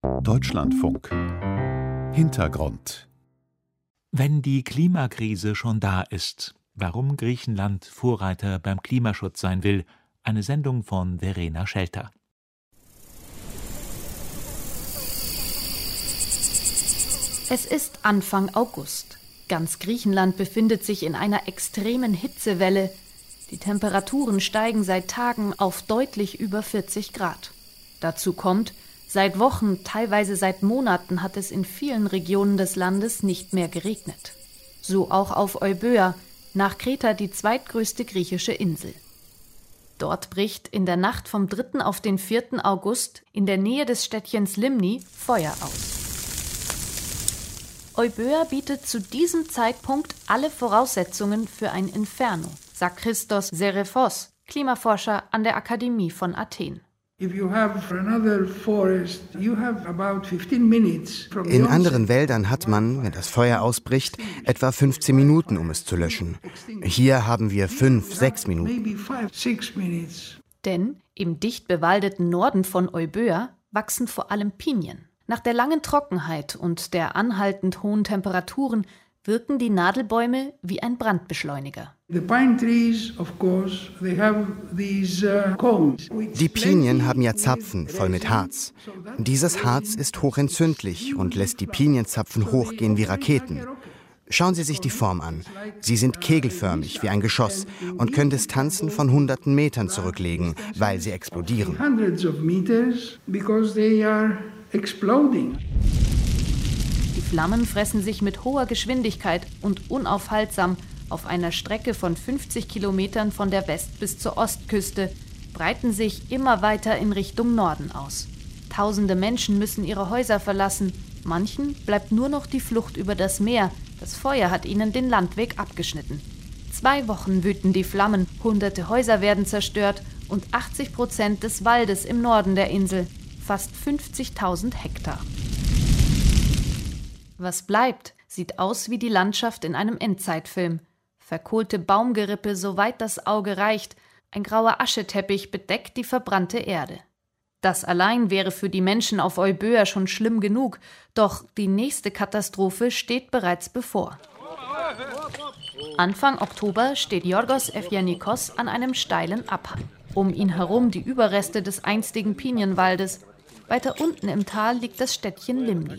Deutschlandfunk. Hintergrund. Wenn die Klimakrise schon da ist, warum Griechenland Vorreiter beim Klimaschutz sein will, eine Sendung von Verena Schelter. Es ist Anfang August. Ganz Griechenland befindet sich in einer extremen Hitzewelle. Die Temperaturen steigen seit Tagen auf deutlich über 40 Grad. Dazu kommt, seit Wochen, teilweise seit Monaten hat es in vielen Regionen des Landes nicht mehr geregnet. So auch auf Euböa, nach Kreta die zweitgrößte griechische Insel. Dort bricht in der Nacht vom 3. auf den 4. August in der Nähe des Städtchens Limni Feuer aus. Euböa bietet zu diesem Zeitpunkt alle Voraussetzungen für ein Inferno, sagt Christos Zerefos, Klimaforscher an der Akademie von Athen. In anderen Wäldern hat man, wenn das Feuer ausbricht, etwa 15 Minuten, um es zu löschen. Hier haben wir 5-6 Minuten. Denn im dicht bewaldeten Norden von Euböa wachsen vor allem Pinien. Nach der langen Trockenheit und der anhaltend hohen Temperaturen wirken die Nadelbäume wie ein Brandbeschleuniger. Die Pinien haben ja Zapfen voll mit Harz. Dieses Harz ist hochentzündlich und lässt die Pinienzapfen hochgehen wie Raketen. Schauen Sie sich die Form an. Sie sind kegelförmig wie ein Geschoss und können Distanzen von hunderten Metern zurücklegen, weil sie explodieren. Die Flammen fressen sich mit hoher Geschwindigkeit und unaufhaltsam auf einer Strecke von 50 Kilometern von der West- bis zur Ostküste, breiten sich immer weiter in Richtung Norden aus. Tausende Menschen müssen ihre Häuser verlassen. Manchen bleibt nur noch die Flucht über das Meer. Das Feuer hat ihnen den Landweg abgeschnitten. 2 Wochen wüten die Flammen, hunderte Häuser werden zerstört und 80% des Waldes im Norden der Insel, fast 50.000 Hektar. Was bleibt, sieht aus wie die Landschaft in einem Endzeitfilm. Verkohlte Baumgerippe, soweit das Auge reicht, ein grauer Ascheteppich bedeckt die verbrannte Erde. Das allein wäre für die Menschen auf Euböa schon schlimm genug, doch die nächste Katastrophe steht bereits bevor. Anfang Oktober steht Yorgos Efyanikos an einem steilen Abhang. Um ihn herum die Überreste des einstigen Pinienwaldes. Weiter unten im Tal liegt das Städtchen Limni.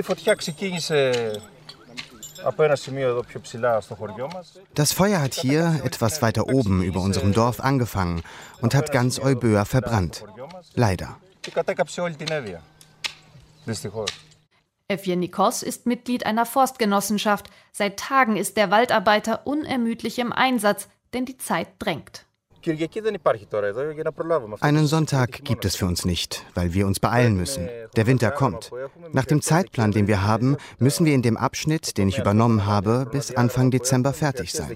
Das Feuer hat hier, etwas weiter oben über unserem Dorf, angefangen und hat ganz Euböa verbrannt. Leider. Efyanikos ist Mitglied einer Forstgenossenschaft. Seit Tagen ist der Waldarbeiter unermüdlich im Einsatz, denn die Zeit drängt. Einen Sonntag gibt es für uns nicht, weil wir uns beeilen müssen. Der Winter kommt. Nach dem Zeitplan, den wir haben, müssen wir in dem Abschnitt, den ich übernommen habe, bis Anfang Dezember fertig sein.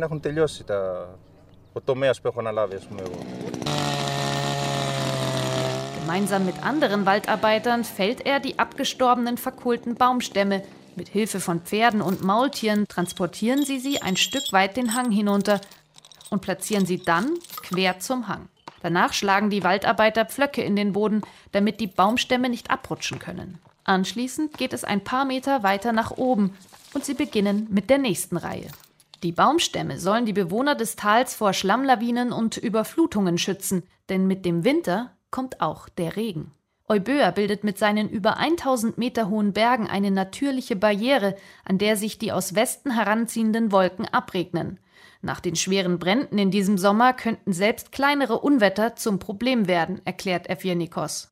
Gemeinsam mit anderen Waldarbeitern fällt er die abgestorbenen, verkohlten Baumstämme. Mit Hilfe von Pferden und Maultieren transportieren sie ein Stück weit den Hang hinunter und platzieren sie dann quer zum Hang. Danach schlagen die Waldarbeiter Pflöcke in den Boden, damit die Baumstämme nicht abrutschen können. Anschließend geht es ein paar Meter weiter nach oben und sie beginnen mit der nächsten Reihe. Die Baumstämme sollen die Bewohner des Tals vor Schlammlawinen und Überflutungen schützen, denn mit dem Winter kommt auch der Regen. Euböa bildet mit seinen über 1000 Meter hohen Bergen eine natürliche Barriere, an der sich die aus Westen heranziehenden Wolken abregnen. Nach den schweren Bränden in diesem Sommer könnten selbst kleinere Unwetter zum Problem werden, erklärt Efyanikos.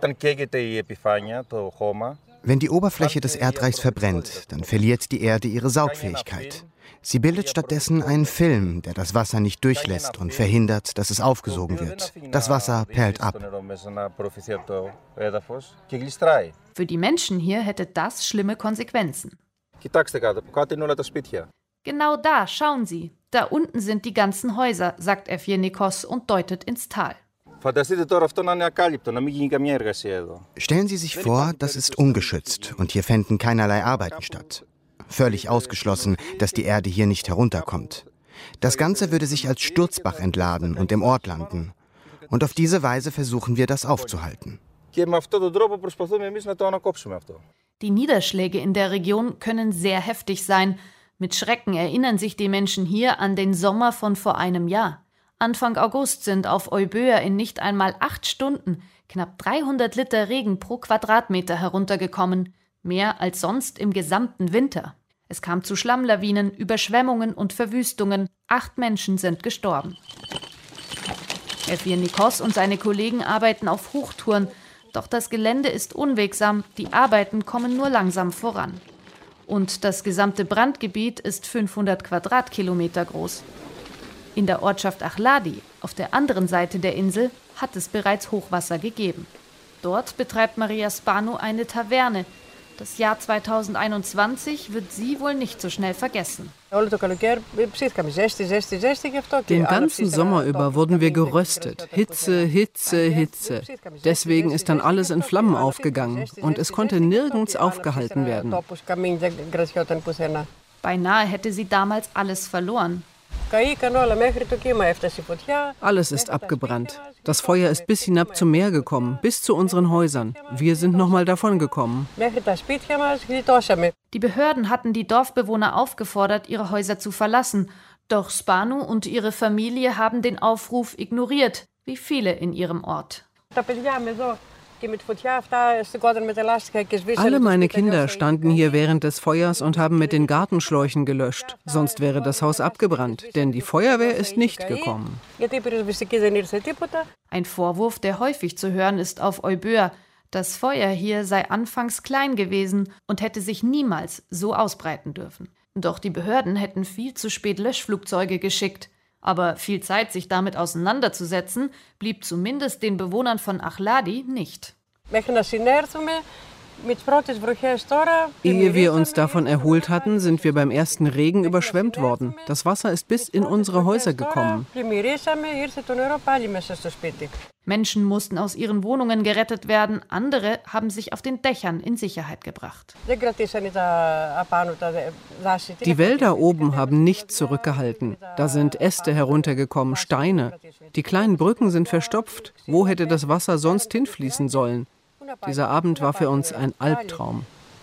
Wenn die Oberfläche des Erdreichs verbrennt, dann verliert die Erde ihre Saugfähigkeit. Sie bildet stattdessen einen Film, der das Wasser nicht durchlässt und verhindert, dass es aufgesogen wird. Das Wasser perlt ab. Für die Menschen hier hätte das schlimme Konsequenzen. Genau da, schauen Sie. Da unten sind die ganzen Häuser, sagt Efyanikos und deutet ins Tal. Stellen Sie sich vor, das ist ungeschützt und hier fänden keinerlei Arbeiten statt. Völlig ausgeschlossen, dass die Erde hier nicht herunterkommt. Das Ganze würde sich als Sturzbach entladen und im Ort landen. Und auf diese Weise versuchen wir, das aufzuhalten. Die Niederschläge in der Region können sehr heftig sein. Mit Schrecken erinnern sich die Menschen hier an den Sommer von vor einem Jahr. Anfang August sind auf Euböa in nicht einmal 8 Stunden knapp 300 Liter Regen pro Quadratmeter heruntergekommen, mehr als sonst im gesamten Winter. Es kam zu Schlammlawinen, Überschwemmungen und Verwüstungen. 8 Menschen sind gestorben. Evgen Nikos und seine Kollegen arbeiten auf Hochtouren, doch das Gelände ist unwegsam, die Arbeiten kommen nur langsam voran. Und das gesamte Brandgebiet ist 500 Quadratkilometer groß. In der Ortschaft Achladi, auf der anderen Seite der Insel, hat es bereits Hochwasser gegeben. Dort betreibt Maria Spanu eine Taverne. Das Jahr 2021 wird sie wohl nicht so schnell vergessen. Den ganzen Sommer über wurden wir geröstet. Hitze, Hitze, Hitze. Deswegen ist dann alles in Flammen aufgegangen und es konnte nirgends aufgehalten werden. Beinahe hätte sie damals alles verloren. Alles ist abgebrannt. Das Feuer ist bis hinab zum Meer gekommen, bis zu unseren Häusern. Wir sind nochmal davon gekommen. Die Behörden hatten die Dorfbewohner aufgefordert, ihre Häuser zu verlassen. Doch Spanu und ihre Familie haben den Aufruf ignoriert, wie viele in ihrem Ort. Alle meine Kinder standen hier während des Feuers und haben mit den Gartenschläuchen gelöscht. Sonst wäre das Haus abgebrannt, denn die Feuerwehr ist nicht gekommen. Ein Vorwurf, der häufig zu hören ist auf Euböa. Das Feuer hier sei anfangs klein gewesen und hätte sich niemals so ausbreiten dürfen. Doch die Behörden hätten viel zu spät Löschflugzeuge geschickt. Aber viel Zeit, sich damit auseinanderzusetzen, blieb zumindest den Bewohnern von Achladi nicht. Ehe wir uns davon erholt hatten, sind wir beim ersten Regen überschwemmt worden. Das Wasser ist bis in unsere Häuser gekommen. Menschen mussten aus ihren Wohnungen gerettet werden, andere haben sich auf den Dächern in Sicherheit gebracht. Die Wälder oben haben nicht zurückgehalten. Da sind Äste heruntergekommen, Steine. Die kleinen Brücken sind verstopft. Wo hätte das Wasser sonst hinfließen sollen? Dieser Abend war für uns ein Albtraum.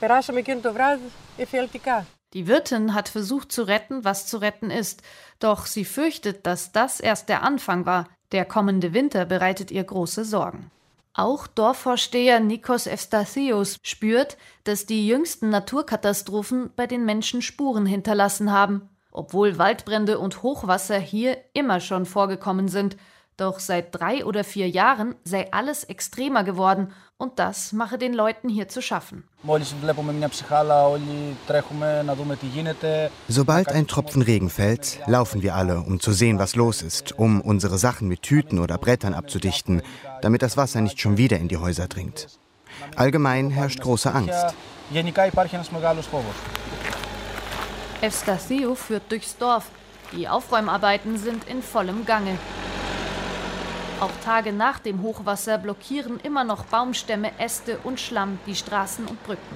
Die Wirtin hat versucht zu retten, was zu retten ist. Doch sie fürchtet, dass das erst der Anfang war. Der kommende Winter bereitet ihr große Sorgen. Auch Dorfvorsteher Nikos Efstasios spürt, dass die jüngsten Naturkatastrophen bei den Menschen Spuren hinterlassen haben. Obwohl Waldbrände und Hochwasser hier immer schon vorgekommen sind. Doch seit 3 oder 4 Jahren sei alles extremer geworden und das mache den Leuten hier zu schaffen. Sobald ein Tropfen Regen fällt, laufen wir alle, um zu sehen, was los ist, um unsere Sachen mit Tüten oder Brettern abzudichten, damit das Wasser nicht schon wieder in die Häuser dringt. Allgemein herrscht große Angst. Efstasio führt durchs Dorf. Die Aufräumarbeiten sind in vollem Gange. Auch Tage nach dem Hochwasser blockieren immer noch Baumstämme, Äste und Schlamm die Straßen und Brücken.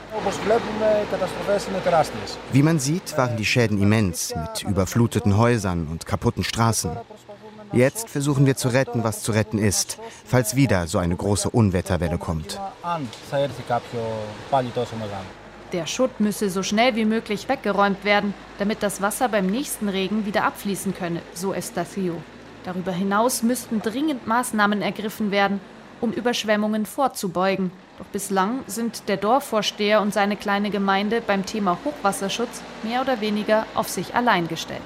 Wie man sieht, waren die Schäden immens, mit überfluteten Häusern und kaputten Straßen. Jetzt versuchen wir zu retten, was zu retten ist, falls wieder so eine große Unwetterwelle kommt. Der Schutt müsse so schnell wie möglich weggeräumt werden, damit das Wasser beim nächsten Regen wieder abfließen könne, so Efstasio. Darüber hinaus müssten dringend Maßnahmen ergriffen werden, um Überschwemmungen vorzubeugen. Doch bislang sind der Dorfvorsteher und seine kleine Gemeinde beim Thema Hochwasserschutz mehr oder weniger auf sich allein gestellt.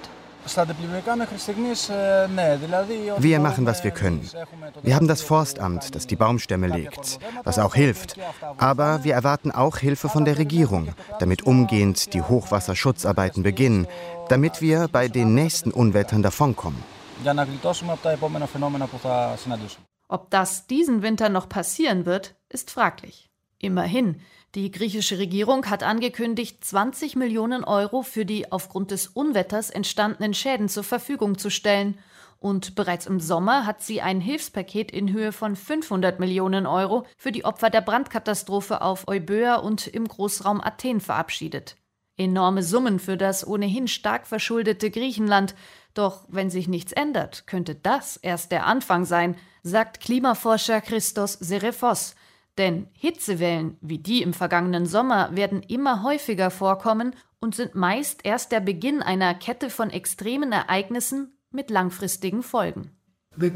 Wir machen, was wir können. Wir haben das Forstamt, das die Baumstämme legt, was auch hilft. Aber wir erwarten auch Hilfe von der Regierung, damit umgehend die Hochwasserschutzarbeiten beginnen, damit wir bei den nächsten Unwettern davonkommen. Ob das diesen Winter noch passieren wird, ist fraglich. Immerhin, die griechische Regierung hat angekündigt, 20 Millionen Euro für die aufgrund des Unwetters entstandenen Schäden zur Verfügung zu stellen. Und bereits im Sommer hat sie ein Hilfspaket in Höhe von 500 Millionen Euro für die Opfer der Brandkatastrophe auf Euböa und im Großraum Athen verabschiedet. Enorme Summen für das ohnehin stark verschuldete Griechenland. Doch wenn sich nichts ändert, könnte das erst der Anfang sein, sagt Klimaforscher Christos Serefos. Denn Hitzewellen wie die im vergangenen Sommer werden immer häufiger vorkommen und sind meist erst der Beginn einer Kette von extremen Ereignissen mit langfristigen Folgen. Die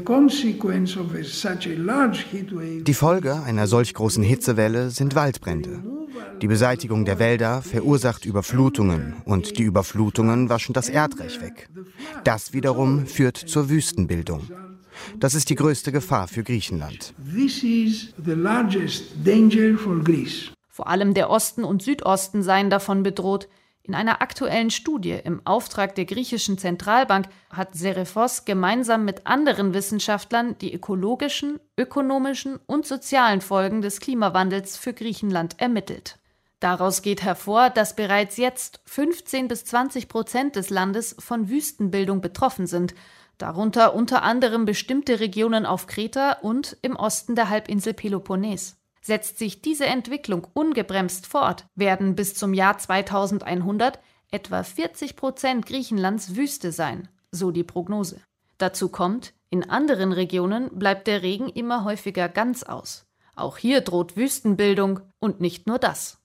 Folge einer solch großen Hitzewelle sind Waldbrände. Die Beseitigung der Wälder verursacht Überflutungen und die Überflutungen waschen das Erdreich weg. Das wiederum führt zur Wüstenbildung. Das ist die größte Gefahr für Griechenland. Vor allem der Osten und Südosten seien davon bedroht. In einer aktuellen Studie im Auftrag der griechischen Zentralbank hat Seriphos gemeinsam mit anderen Wissenschaftlern die ökologischen, ökonomischen und sozialen Folgen des Klimawandels für Griechenland ermittelt. Daraus geht hervor, dass bereits jetzt 15-20% des Landes von Wüstenbildung betroffen sind, darunter unter anderem bestimmte Regionen auf Kreta und im Osten der Halbinsel Peloponnes. Setzt sich diese Entwicklung ungebremst fort, werden bis zum Jahr 2100 etwa 40% Griechenlands Wüste sein, so die Prognose. Dazu kommt, in anderen Regionen bleibt der Regen immer häufiger ganz aus. Auch hier droht Wüstenbildung und nicht nur das.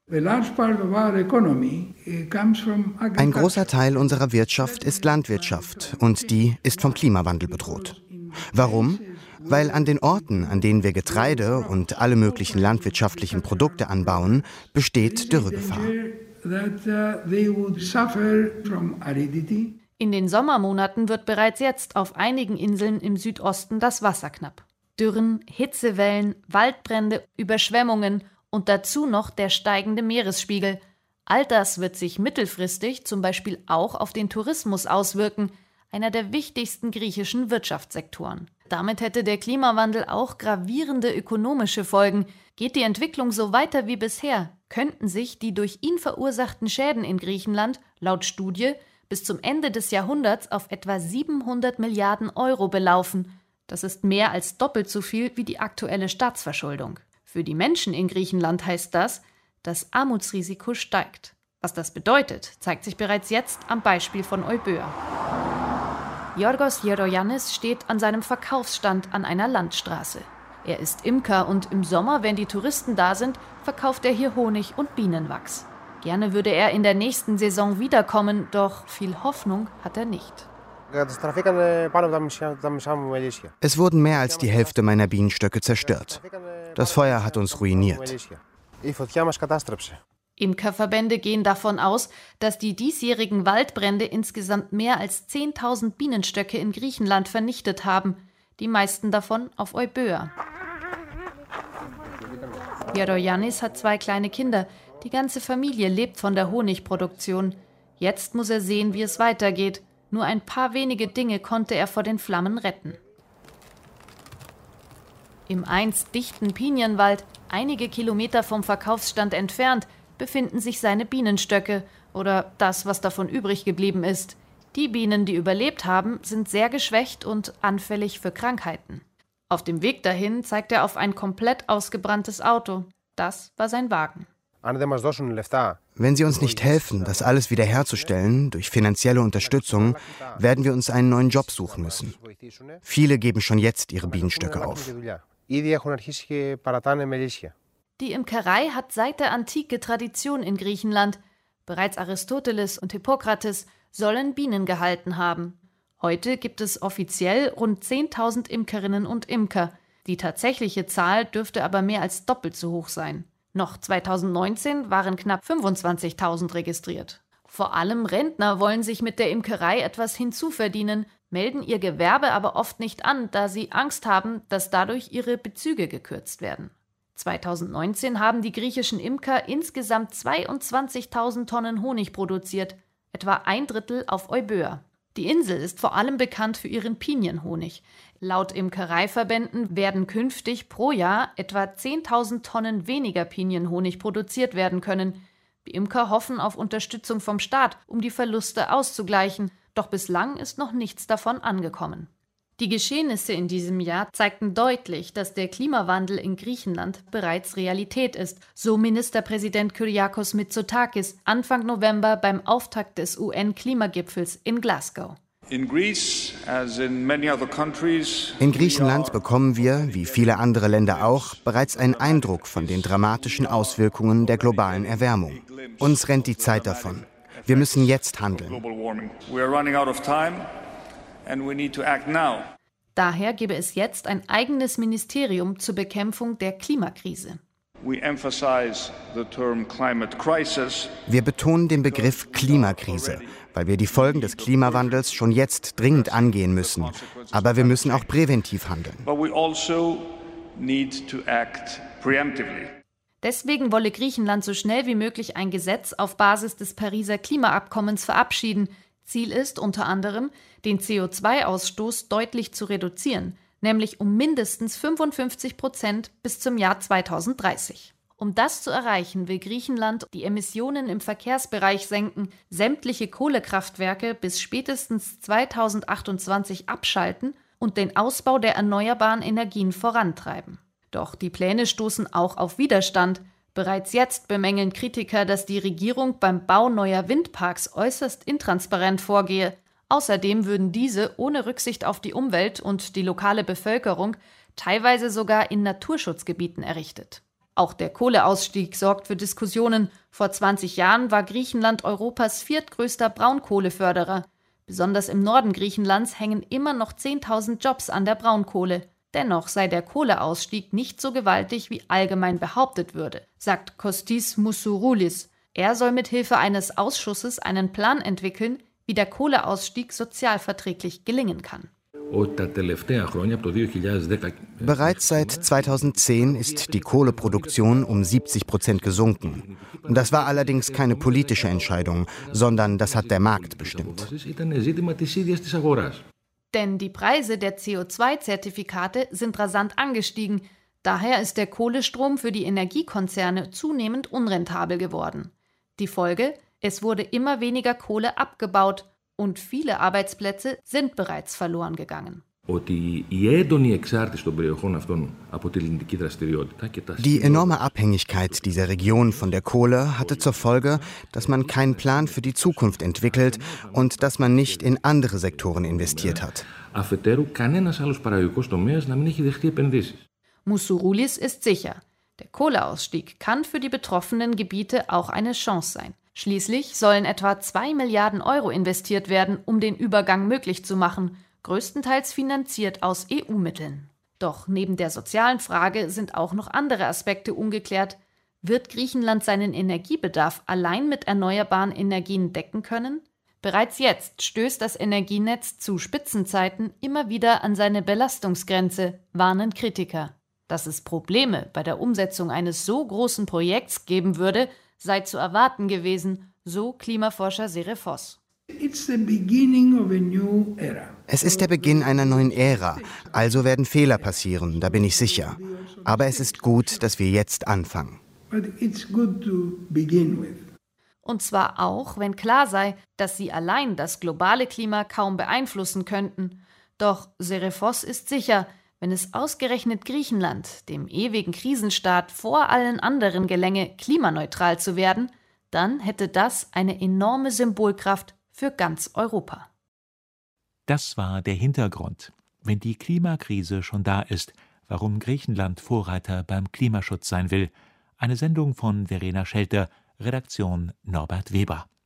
Ein großer Teil unserer Wirtschaft ist Landwirtschaft und die ist vom Klimawandel bedroht. Warum? Weil an den Orten, an denen wir Getreide und alle möglichen landwirtschaftlichen Produkte anbauen, besteht Dürregefahr. In den Sommermonaten wird bereits jetzt auf einigen Inseln im Südosten das Wasser knapp. Dürren, Hitzewellen, Waldbrände, Überschwemmungen und dazu noch der steigende Meeresspiegel. All das wird sich mittelfristig zum Beispiel auch auf den Tourismus auswirken, einer der wichtigsten griechischen Wirtschaftssektoren. Damit hätte der Klimawandel auch gravierende ökonomische Folgen. Geht die Entwicklung so weiter wie bisher, könnten sich die durch ihn verursachten Schäden in Griechenland laut Studie bis zum Ende des Jahrhunderts auf etwa 700 Milliarden Euro belaufen. Das ist mehr als doppelt so viel wie die aktuelle Staatsverschuldung. Für die Menschen in Griechenland heißt das, das Armutsrisiko steigt. Was das bedeutet, zeigt sich bereits jetzt am Beispiel von Euböa. Yorgos Gerogiannis steht an seinem Verkaufsstand an einer Landstraße. Er ist Imker und im Sommer, wenn die Touristen da sind, verkauft er hier Honig und Bienenwachs. Gerne würde er in der nächsten Saison wiederkommen, doch viel Hoffnung hat er nicht. Es wurden mehr als die Hälfte meiner Bienenstöcke zerstört. Das Feuer hat uns ruiniert. Imkerverbände gehen davon aus, dass die diesjährigen Waldbrände insgesamt mehr als 10.000 Bienenstöcke in Griechenland vernichtet haben, die meisten davon auf Euböa. Gerogiannis hat 2 kleine Kinder, die ganze Familie lebt von der Honigproduktion. Jetzt muss er sehen, wie es weitergeht. Nur ein paar wenige Dinge konnte er vor den Flammen retten. Im einst dichten Pinienwald, einige Kilometer vom Verkaufsstand entfernt, befinden sich seine Bienenstöcke oder das, was davon übrig geblieben ist. Die Bienen, die überlebt haben, sind sehr geschwächt und anfällig für Krankheiten. Auf dem Weg dahin zeigt er auf ein komplett ausgebranntes Auto. Das war sein Wagen. Wenn Sie uns nicht helfen, das alles wiederherzustellen, durch finanzielle Unterstützung, werden wir uns einen neuen Job suchen müssen. Viele geben schon jetzt ihre Bienenstöcke auf. Die Imkerei hat seit der Antike Tradition in Griechenland. Bereits Aristoteles und Hippokrates sollen Bienen gehalten haben. Heute gibt es offiziell rund 10.000 Imkerinnen und Imker. Die tatsächliche Zahl dürfte aber mehr als doppelt so hoch sein. Noch 2019 waren knapp 25.000 registriert. Vor allem Rentner wollen sich mit der Imkerei etwas hinzuverdienen, melden ihr Gewerbe aber oft nicht an, da sie Angst haben, dass dadurch ihre Bezüge gekürzt werden. 2019 haben die griechischen Imker insgesamt 22.000 Tonnen Honig produziert, etwa 1/3 auf Euböa. Die Insel ist vor allem bekannt für ihren Pinienhonig. Laut Imkereiverbänden werden künftig pro Jahr etwa 10.000 Tonnen weniger Pinienhonig produziert werden können. Die Imker hoffen auf Unterstützung vom Staat, um die Verluste auszugleichen, doch bislang ist noch nichts davon angekommen. Die Geschehnisse in diesem Jahr zeigten deutlich, dass der Klimawandel in Griechenland bereits Realität ist, so Ministerpräsident Kyriakos Mitsotakis Anfang November beim Auftakt des UN-Klimagipfels in Glasgow. In Griechenland bekommen wir, wie viele andere Länder auch, bereits einen Eindruck von den dramatischen Auswirkungen der globalen Erwärmung. Uns rennt die Zeit davon. Wir müssen jetzt handeln. Daher gebe es jetzt ein eigenes Ministerium zur Bekämpfung der Klimakrise. Wir betonen den Begriff Klimakrise, weil wir die Folgen des Klimawandels schon jetzt dringend angehen müssen. Aber wir müssen auch präventiv handeln. Deswegen wolle Griechenland so schnell wie möglich ein Gesetz auf Basis des Pariser Klimaabkommens verabschieden. Ziel ist unter anderem, den CO2-Ausstoß deutlich zu reduzieren, nämlich um mindestens 55% bis zum Jahr 2030. Um das zu erreichen, will Griechenland die Emissionen im Verkehrsbereich senken, sämtliche Kohlekraftwerke bis spätestens 2028 abschalten und den Ausbau der erneuerbaren Energien vorantreiben. Doch die Pläne stoßen auch auf Widerstand. Bereits jetzt bemängeln Kritiker, dass die Regierung beim Bau neuer Windparks äußerst intransparent vorgehe. Außerdem würden diese ohne Rücksicht auf die Umwelt und die lokale Bevölkerung teilweise sogar in Naturschutzgebieten errichtet. Auch der Kohleausstieg sorgt für Diskussionen. Vor 20 Jahren war Griechenland Europas viertgrößter Braunkohleförderer. Besonders im Norden Griechenlands hängen immer noch 10.000 Jobs an der Braunkohle. Dennoch sei der Kohleausstieg nicht so gewaltig, wie allgemein behauptet würde, sagt Kostis Moussouroulis. Er soll mit Hilfe eines Ausschusses einen Plan entwickeln, wie der Kohleausstieg sozialverträglich gelingen kann. Bereits seit 2010 ist die Kohleproduktion um 70% gesunken. Das war allerdings keine politische Entscheidung, sondern das hat der Markt bestimmt. Denn die Preise der CO2-Zertifikate sind rasant angestiegen. Daher ist der Kohlestrom für die Energiekonzerne zunehmend unrentabel geworden. Die Folge: Es wurde immer weniger Kohle abgebaut und viele Arbeitsplätze sind bereits verloren gegangen. Die enorme Abhängigkeit dieser Region von der Kohle hatte zur Folge, dass man keinen Plan für die Zukunft entwickelt und dass man nicht in andere Sektoren investiert hat. Moussouroulis ist sicher, der Kohleausstieg kann für die betroffenen Gebiete auch eine Chance sein. Schließlich sollen etwa 2 Milliarden Euro investiert werden, um den Übergang möglich zu machen, größtenteils finanziert aus EU-Mitteln. Doch neben der sozialen Frage sind auch noch andere Aspekte ungeklärt. Wird Griechenland seinen Energiebedarf allein mit erneuerbaren Energien decken können? Bereits jetzt stößt das Energienetz zu Spitzenzeiten immer wieder an seine Belastungsgrenze, warnen Kritiker. Dass es Probleme bei der Umsetzung eines so großen Projekts geben würde, sei zu erwarten gewesen, so Klimaforscher Serefos. Es ist der Beginn einer neuen Ära, also werden Fehler passieren, da bin ich sicher. Aber es ist gut, dass wir jetzt anfangen. Und zwar auch, wenn klar sei, dass sie allein das globale Klima kaum beeinflussen könnten. Doch Serefos ist sicher, wenn es ausgerechnet Griechenland, dem ewigen Krisenstaat, vor allen anderen gelänge, klimaneutral zu werden, dann hätte das eine enorme Symbolkraft für ganz Europa. Das war der Hintergrund. Wenn die Klimakrise schon da ist, warum Griechenland Vorreiter beim Klimaschutz sein will. Eine Sendung von Verena Schelter, Redaktion Norbert Weber.